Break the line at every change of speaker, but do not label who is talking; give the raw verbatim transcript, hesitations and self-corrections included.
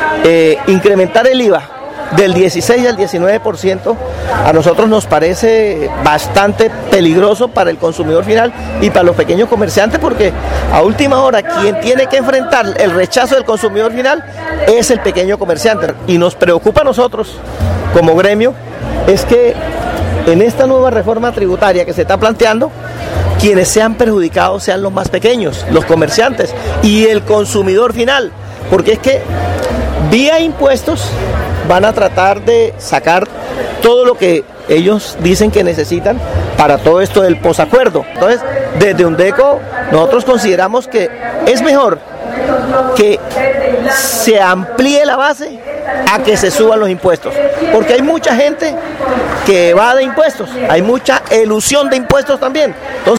eh, incrementar el I V A del dieciséis al diecinueve por ciento a nosotros nos parece bastante peligroso para el consumidor final y para los pequeños comerciantes, porque a última hora quien tiene que enfrentar el rechazo del consumidor final es el pequeño comerciante. Y nos preocupa a nosotros como gremio es que en esta nueva reforma tributaria que se está planteando, quienes sean perjudicados sean los más pequeños, los comerciantes y el consumidor final, porque es que vía impuestos van a tratar de sacar todo lo que ellos dicen que necesitan para todo esto del posacuerdo. Entonces, desde UNDECO nosotros consideramos que es mejor que se amplíe la base a que se suban los impuestos, porque hay mucha gente que evade impuestos, hay mucha elusión de impuestos también. Entonces,